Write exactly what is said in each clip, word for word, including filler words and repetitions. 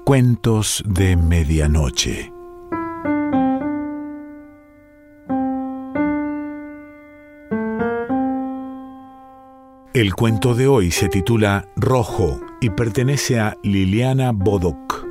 Cuentos de medianoche. El cuento de hoy se titula Rojo y pertenece a Liliana Bodoc.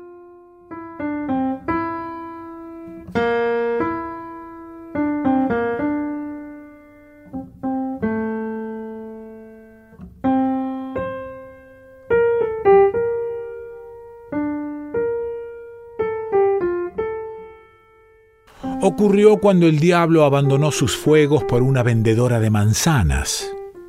Ocurrió cuando el diablo abandonó sus fuegos por una vendedora de manzanas.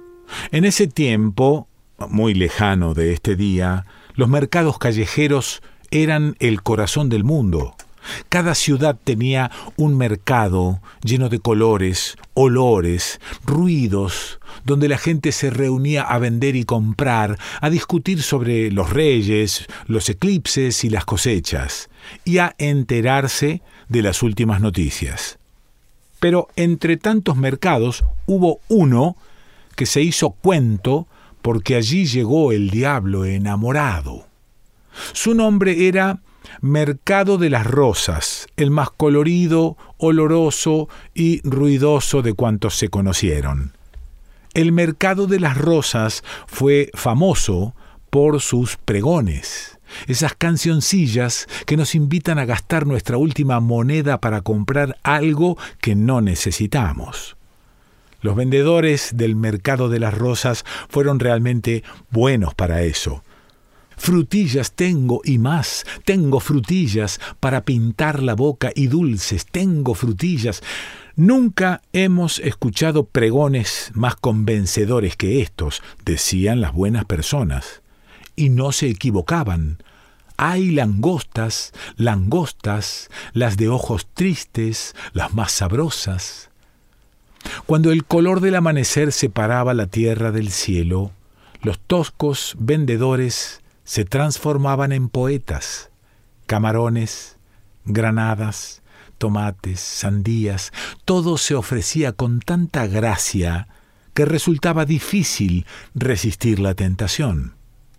En ese tiempo, muy lejano de este día, los mercados callejeros eran el corazón del mundo. Cada ciudad tenía un mercado lleno de colores, olores, ruidos, donde la gente se reunía a vender y comprar, a discutir sobre los reyes, los eclipses y las cosechas, y a enterarse de las últimas noticias. Pero entre tantos mercados hubo uno que se hizo cuento porque allí llegó el diablo enamorado. Su nombre era Mercado de las Rosas, el más colorido, oloroso y ruidoso de cuantos se conocieron. El Mercado de las Rosas fue famoso por sus pregones, esas cancioncillas que nos invitan a gastar nuestra última moneda para comprar algo que no necesitamos. Los vendedores del Mercado de las Rosas fueron realmente buenos para eso. Frutillas tengo y más, tengo frutillas para pintar la boca y dulces, tengo frutillas. Nunca hemos escuchado pregones más convencedores que estos, decían las buenas personas. Y no se equivocaban. Hay langostas, langostas, las de ojos tristes, las más sabrosas. Cuando el color del amanecer separaba la tierra del cielo, los toscos vendedores se transformaban en poetas. Camarones, granadas, tomates, sandías, todo se ofrecía con tanta gracia que resultaba difícil resistir la tentación.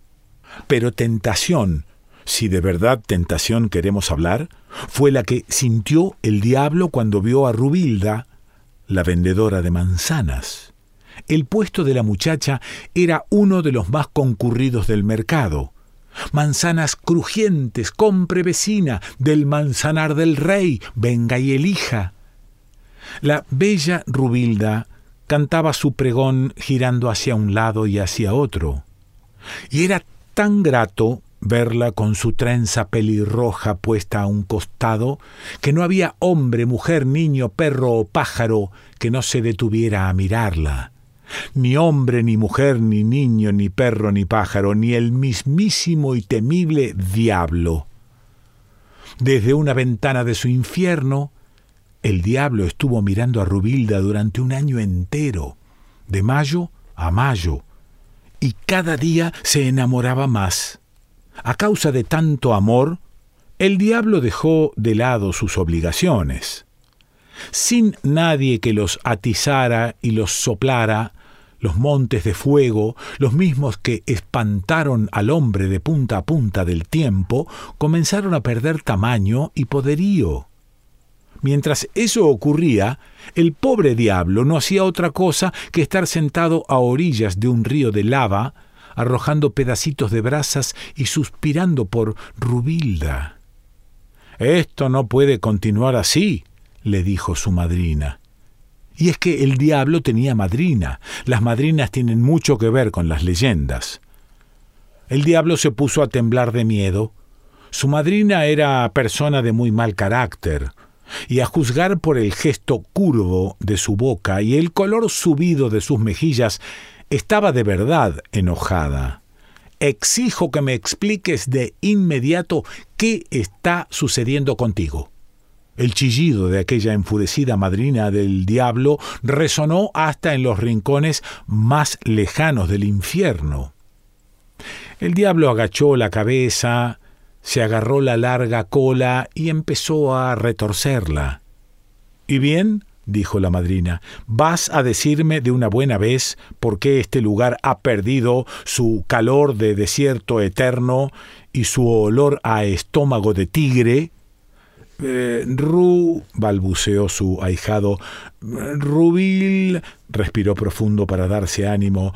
Pero tentación, si de verdad tentación queremos hablar, fue la que sintió el diablo cuando vio a Rubilda, la vendedora de manzanas. El puesto de la muchacha era uno de los más concurridos del mercado. Manzanas crujientes, compre vecina, del manzanar del rey, venga y elija. La bella Rubilda cantaba su pregón girando hacia un lado y hacia otro. Y era tan grato verla con su trenza pelirroja puesta a un costado, que no había hombre, mujer, niño, perro o pájaro que no se detuviera a mirarla. Ni hombre, ni mujer, ni niño, ni perro, ni pájaro, ni el mismísimo y temible diablo. Desde una ventana de su infierno, el diablo estuvo mirando a Rubilda durante un año entero, de mayo a mayo, y cada día se enamoraba más. A causa de tanto amor, el diablo dejó de lado sus obligaciones. Sin nadie que los atizara y los soplara, los montes de fuego, los mismos que espantaron al hombre de punta a punta del tiempo, comenzaron a perder tamaño y poderío. Mientras eso ocurría, el pobre diablo no hacía otra cosa que estar sentado a orillas de un río de lava, arrojando pedacitos de brasas y suspirando por Rubilda. «Esto no puede continuar así», le dijo su madrina. Y es que el diablo tenía madrina. Las madrinas tienen mucho que ver con las leyendas. El diablo se puso a temblar de miedo. Su madrina era persona de muy mal carácter, y a juzgar por el gesto curvo de su boca y el color subido de sus mejillas, estaba de verdad enojada. «Exijo que me expliques de inmediato qué está sucediendo contigo». El chillido de aquella enfurecida madrina del diablo resonó hasta en los rincones más lejanos del infierno. El diablo agachó la cabeza, se agarró la larga cola y empezó a retorcerla. «¿Y bien?», dijo la madrina, «¿vas a decirme de una buena vez por qué este lugar ha perdido su calor de desierto eterno y su olor a estómago de tigre. Eh, Ru, balbuceó su ahijado. Rubil, respiró profundo para darse ánimo.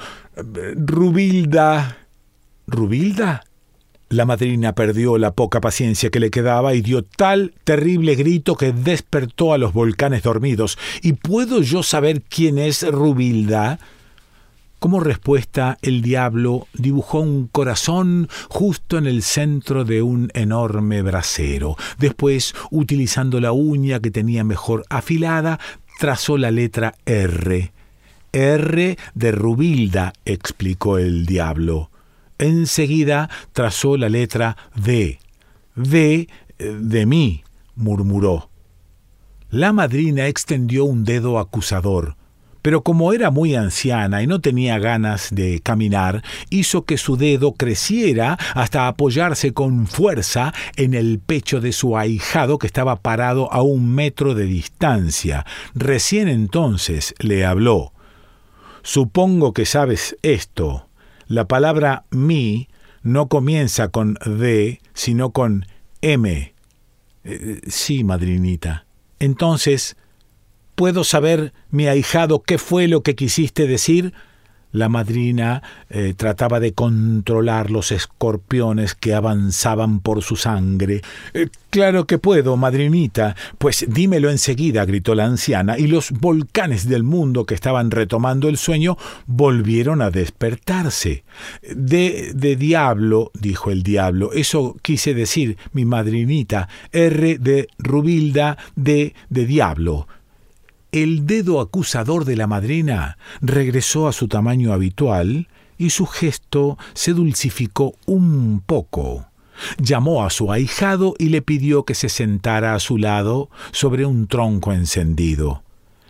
Rubilda. ¿Rubilda? La madrina perdió la poca paciencia que le quedaba y dio tal terrible grito que despertó a los volcanes dormidos. ¿Y puedo yo saber quién es Rubilda? Como respuesta, el diablo dibujó un corazón justo en el centro de un enorme brasero. Después, utilizando la uña que tenía mejor afilada, trazó la letra R. R de Rubilda, explicó el diablo. Enseguida trazó la letra D. D de mí, murmuró. La madrina extendió un dedo acusador, pero como era muy anciana y no tenía ganas de caminar, hizo que su dedo creciera hasta apoyarse con fuerza en el pecho de su ahijado que estaba parado a un metro de distancia. Recién entonces le habló. Supongo que sabes esto. La palabra mi no comienza con D, sino con M. Eh, sí, madrinita. Entonces, ¿puedo saber, mi ahijado, qué fue lo que quisiste decir? La madrina eh, trataba de controlar los escorpiones que avanzaban por su sangre. Eh, «Claro que puedo, madrinita. Pues dímelo enseguida», gritó la anciana, y los volcanes del mundo que estaban retomando el sueño volvieron a despertarse. «De, de diablo», dijo el diablo. «Eso quise decir, mi madrinita. R de Rubilda, D de diablo». El dedo acusador de la madrina regresó a su tamaño habitual y su gesto se dulcificó un poco. Llamó a su ahijado y le pidió que se sentara a su lado sobre un tronco encendido.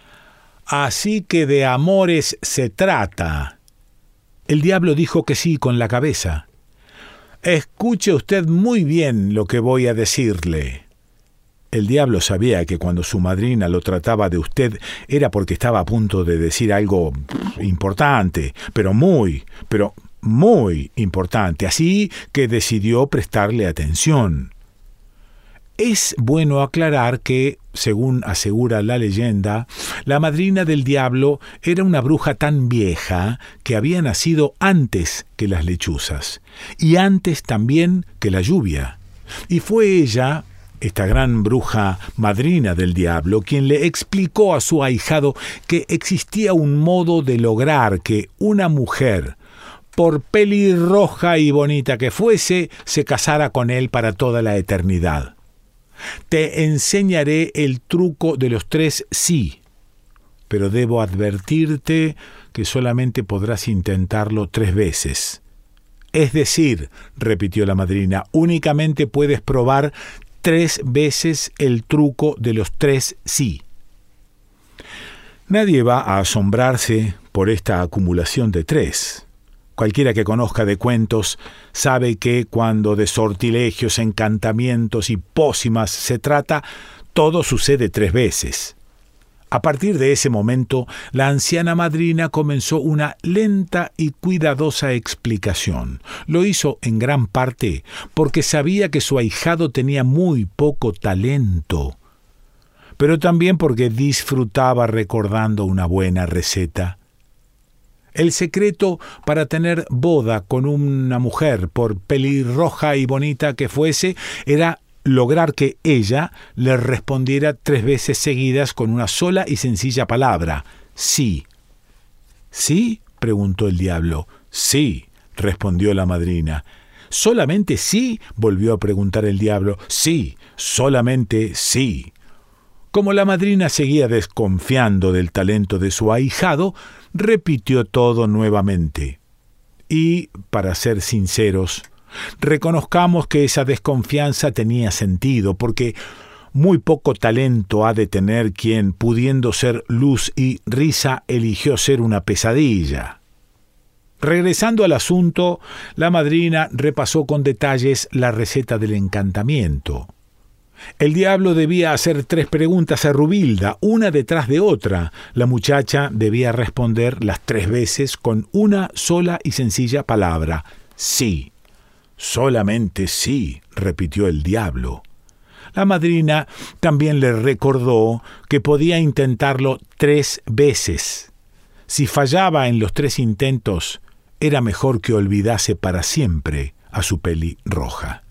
«Así que de amores se trata». El diablo dijo que sí con la cabeza. «Escuche usted muy bien lo que voy a decirle». El diablo sabía que cuando su madrina lo trataba de usted era porque estaba a punto de decir algo importante, pero muy, pero muy importante, así que decidió prestarle atención. Es bueno aclarar que, según asegura la leyenda, la madrina del diablo era una bruja tan vieja que había nacido antes que las lechuzas, y antes también que la lluvia, y fue ella, esta gran bruja madrina del diablo, quien le explicó a su ahijado que existía un modo de lograr que una mujer, por pelirroja y bonita que fuese, se casara con él para toda la eternidad. «Te enseñaré el truco de los tres sí, pero debo advertirte que solamente podrás intentarlo tres veces». «Es decir», repitió la madrina, «únicamente puedes probar tres veces el truco de los tres sí». Nadie va a asombrarse por esta acumulación de tres. Cualquiera que conozca de cuentos sabe que cuando de sortilegios, encantamientos y pócimas se trata, todo sucede tres veces. A partir de ese momento, la anciana madrina comenzó una lenta y cuidadosa explicación. Lo hizo en gran parte porque sabía que su ahijado tenía muy poco talento, pero también porque disfrutaba recordando una buena receta. El secreto para tener boda con una mujer, por pelirroja y bonita que fuese, era lograr que ella le respondiera tres veces seguidas con una sola y sencilla palabra: sí. ¿Sí?, preguntó el diablo. «Sí», respondió la madrina. «¿Solamente sí?», volvió a preguntar el diablo. «Sí, solamente sí». Como la madrina seguía desconfiando del talento de su ahijado, repitió todo nuevamente. Y, para ser sinceros, reconozcamos que esa desconfianza tenía sentido, porque muy poco talento ha de tener quien, pudiendo ser luz y risa, eligió ser una pesadilla. Regresando al asunto, la madrina repasó con detalles la receta del encantamiento. El diablo debía hacer tres preguntas a Rubilda, una detrás de otra. La muchacha debía responder las tres veces con una sola y sencilla palabra: sí. Solamente sí, repitió el diablo. La madrina también le recordó que podía intentarlo tres veces. Si fallaba en los tres intentos, era mejor que olvidase para siempre a su pelirroja.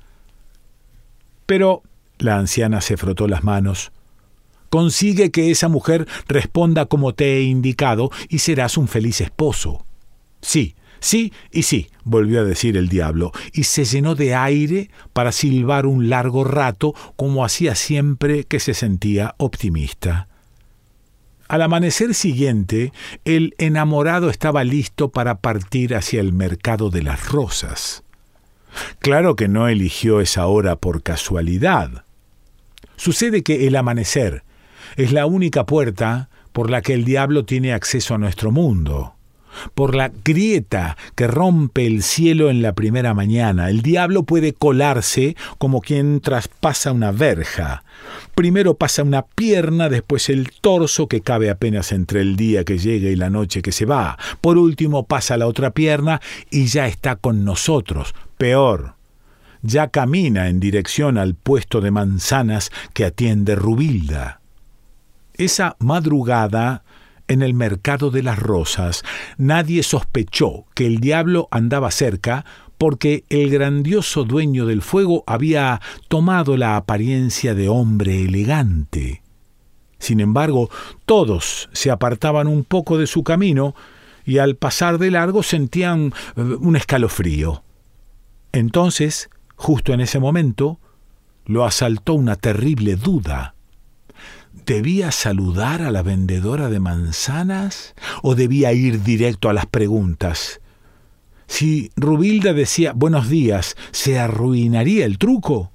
Pero la anciana se frotó las manos. Consigue que esa mujer responda como te he indicado y serás un feliz esposo. Sí, sí y sí, volvió a decir el diablo, y se llenó de aire para silbar un largo rato, como hacía siempre que se sentía optimista. Al amanecer siguiente, el enamorado estaba listo para partir hacia el mercado de las rosas. Claro que no eligió esa hora por casualidad. Sucede que el amanecer es la única puerta por la que el diablo tiene acceso a nuestro mundo. Por la grieta que rompe el cielo en la primera mañana, el diablo puede colarse como quien traspasa una verja. Primero pasa una pierna, después el torso que cabe apenas entre el día que llega y la noche que se va. Por último pasa la otra pierna y ya está con nosotros. Peor, ya camina en dirección al puesto de manzanas que atiende Rubilda. Esa madrugada, en el mercado de las rosas, nadie sospechó que el diablo andaba cerca porque el grandioso dueño del fuego había tomado la apariencia de hombre elegante. Sin embargo, todos se apartaban un poco de su camino y al pasar de largo sentían un escalofrío. Entonces, justo en ese momento, lo asaltó una terrible duda. ¿Debía saludar a la vendedora de manzanas o debía ir directo a las preguntas? Si Rubilda decía buenos días, ¿se arruinaría el truco?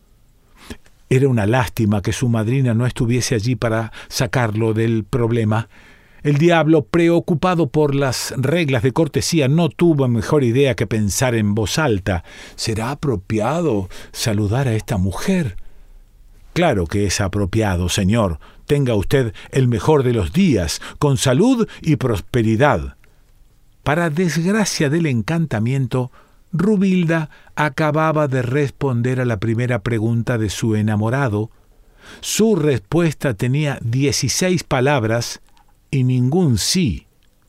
Era una lástima que su madrina no estuviese allí para sacarlo del problema. El diablo, preocupado por las reglas de cortesía, no tuvo mejor idea que pensar en voz alta. ¿Será apropiado saludar a esta mujer? Claro que es apropiado, señor. Tenga usted el mejor de los días, con salud y prosperidad. Para desgracia del encantamiento, Rubilda acababa de responder a la primera pregunta de su enamorado. Su respuesta tenía dieciséis palabras y ningún sí.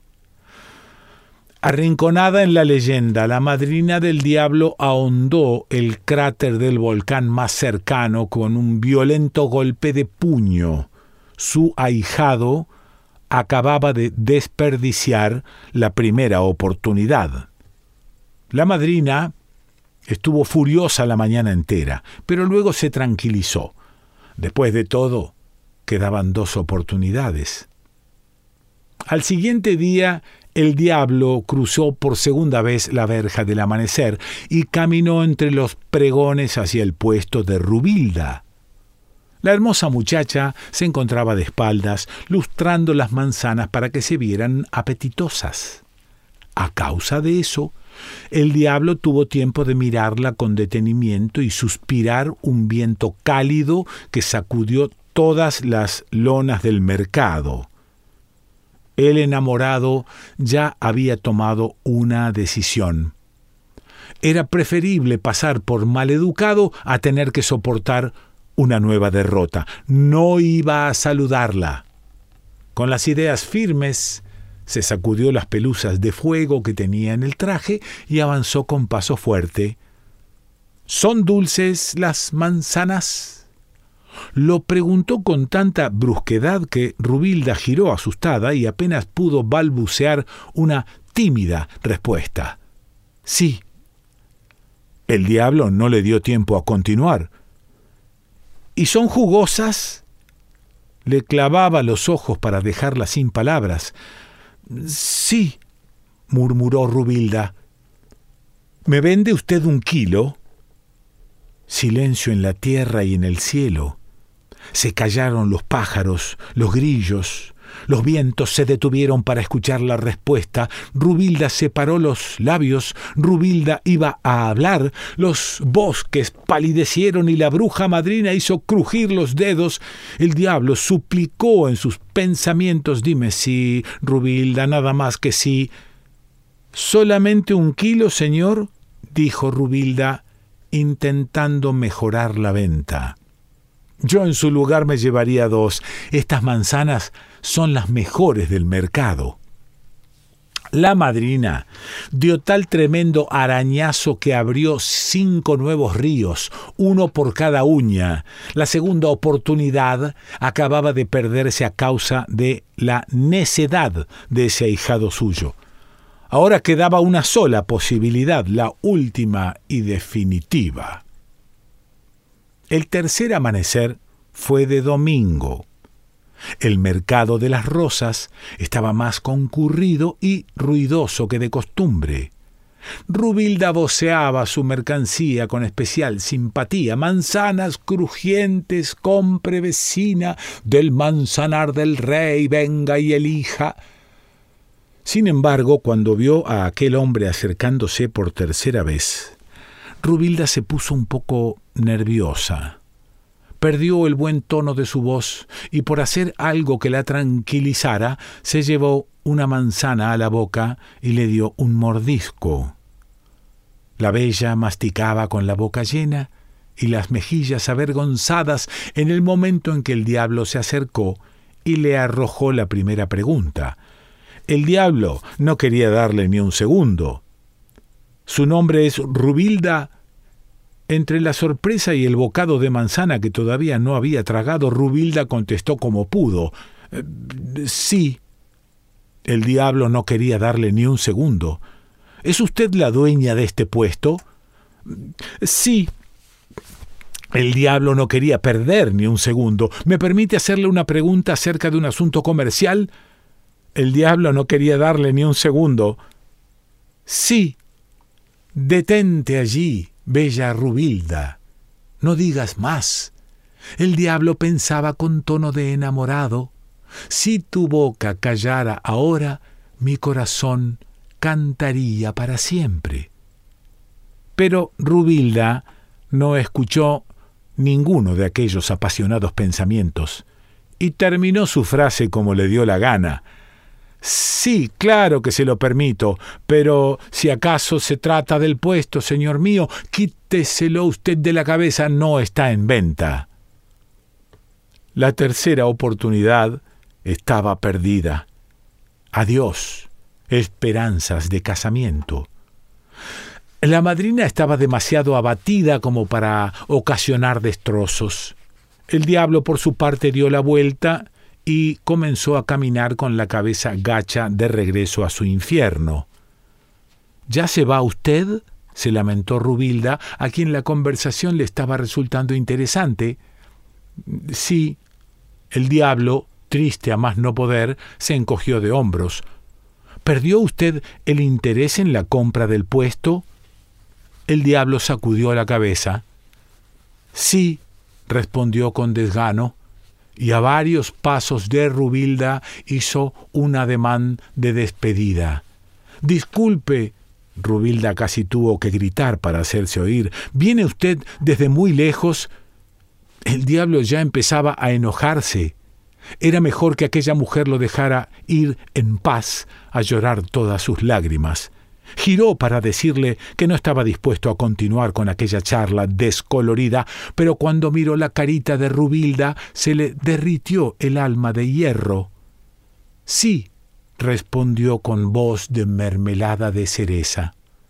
Arrinconada en la leyenda, la madrina del diablo ahondó el cráter del volcán más cercano con un violento golpe de puño. Su ahijado acababa de desperdiciar la primera oportunidad. La madrina estuvo furiosa la mañana entera, pero luego se tranquilizó. Después de todo, quedaban dos oportunidades. Al siguiente día, el diablo cruzó por segunda vez la verja del amanecer y caminó entre los pregones hacia el puesto de Rubilda. La hermosa muchacha se encontraba de espaldas, lustrando las manzanas para que se vieran apetitosas. A causa de eso, el diablo tuvo tiempo de mirarla con detenimiento y suspirar un viento cálido que sacudió todas las lonas del mercado. El enamorado ya había tomado una decisión. Era preferible pasar por maleducado a tener que soportar una nueva derrota. No iba a saludarla. Con las ideas firmes, se sacudió las pelusas de fuego que tenía en el traje y avanzó con paso fuerte. ¿Son dulces las manzanas? Lo preguntó con tanta brusquedad que Rubilda giró asustada y apenas pudo balbucear una tímida respuesta. Sí. El diablo no le dio tiempo a continuar. ¿Y son jugosas? Le clavaba los ojos para dejarla sin palabras. Sí, murmuró Rubilda. ¿Me vende usted un kilo? Silencio en la tierra y en el cielo. Se callaron los pájaros, los grillos, los vientos se detuvieron para escuchar la respuesta. Rubilda separó los labios, Rubilda iba a hablar, los bosques palidecieron y la bruja madrina hizo crujir los dedos. El diablo suplicó en sus pensamientos: dime sí, Rubilda, nada más que sí. ¿Solamente un kilo, señor?, dijo Rubilda, intentando mejorar la venta. Yo en su lugar me llevaría dos. Estas manzanas son las mejores del mercado. La madrina dio tal tremendo arañazo que abrió cinco nuevos ríos, uno por cada uña. La segunda oportunidad acababa de perderse a causa de la necedad de ese ahijado suyo. Ahora quedaba una sola posibilidad, la última y definitiva. El tercer amanecer fue de domingo. El mercado de las rosas estaba más concurrido y ruidoso que de costumbre. Rubilda voceaba su mercancía con especial simpatía. Manzanas crujientes, compre vecina, del manzanar del rey, venga y elija. Sin embargo, cuando vio a aquel hombre acercándose por tercera vez, Rubilda se puso un poco nerviosa. Perdió el buen tono de su voz y por hacer algo que la tranquilizara, se llevó una manzana a la boca y le dio un mordisco. La bella masticaba con la boca llena y las mejillas avergonzadas en el momento en que el diablo se acercó y le arrojó la primera pregunta. El diablo no quería darle ni un segundo. Su nombre es Rubilda. Entre la sorpresa y el bocado de manzana que todavía no había tragado, Rubilda contestó como pudo. Eh, sí. El diablo no quería darle ni un segundo. ¿Es usted la dueña de este puesto? Sí. El diablo no quería perder ni un segundo. ¿Me permite hacerle una pregunta acerca de un asunto comercial? El diablo no quería darle ni un segundo. Sí. Detente allí, bella Rubilda. No digas más. El diablo pensaba con tono de enamorado. Si tu boca callara ahora, mi corazón cantaría para siempre. Pero Rubilda no escuchó ninguno de aquellos apasionados pensamientos y terminó su frase como le dio la gana. Sí, claro que se lo permito, pero si acaso se trata del puesto, señor mío, quíteselo usted de la cabeza, no está en venta. La tercera oportunidad estaba perdida. Adiós, esperanzas de casamiento. La madrina estaba demasiado abatida como para ocasionar destrozos. El diablo, por su parte, dio la vuelta y comenzó a caminar con la cabeza gacha de regreso a su infierno. ¿Ya se va usted?, se lamentó Rubilda, a quien la conversación le estaba resultando interesante. Sí. El diablo, triste a más no poder, se encogió de hombros. ¿Perdió usted el interés en la compra del puesto? El diablo sacudió la cabeza. Sí, respondió con desgano, y a varios pasos de Rubilda hizo un ademán de despedida. «Disculpe», Rubilda casi tuvo que gritar para hacerse oír, «¿viene usted desde muy lejos?» El diablo ya empezaba a enojarse. Era mejor que aquella mujer lo dejara ir en paz a llorar todas sus lágrimas. Giró para decirle que no estaba dispuesto a continuar con aquella charla descolorida, pero cuando miró la carita de Rubilda se le derritió el alma de hierro. «Sí», respondió con voz de mermelada de cereza.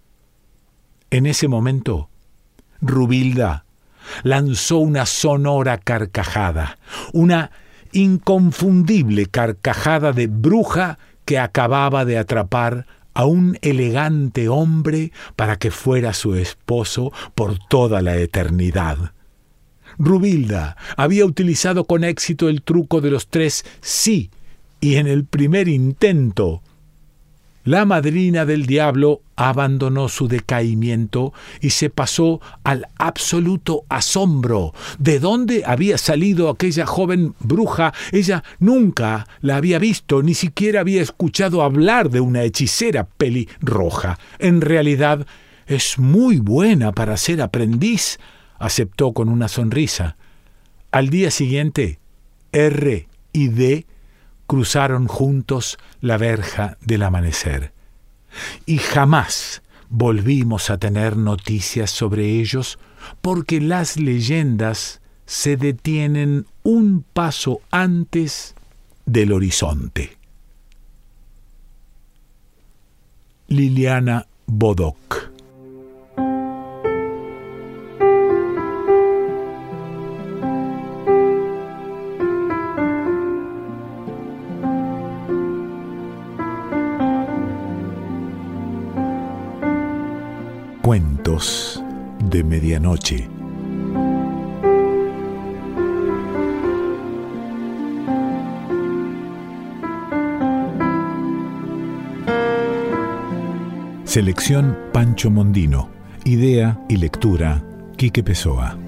En ese momento, Rubilda lanzó una sonora carcajada, una inconfundible carcajada de bruja que acababa de atrapar a un elegante hombre para que fuera su esposo por toda la eternidad. Rubilda había utilizado con éxito el truco de los tres sí, y en el primer intento, la madrina del diablo abandonó su decaimiento y se pasó al absoluto asombro. ¿De dónde había salido aquella joven bruja? Ella nunca la había visto, ni siquiera había escuchado hablar de una hechicera pelirroja. En realidad, es muy buena para ser aprendiz, aceptó con una sonrisa. Al día siguiente, R y D cruzaron juntos la verja del amanecer. Y jamás volvimos a tener noticias sobre ellos porque las leyendas se detienen un paso antes del horizonte. Liliana Bodoc. Cuentos de medianoche. Selección Pancho Mondino. Idea y lectura Quique Pessoa.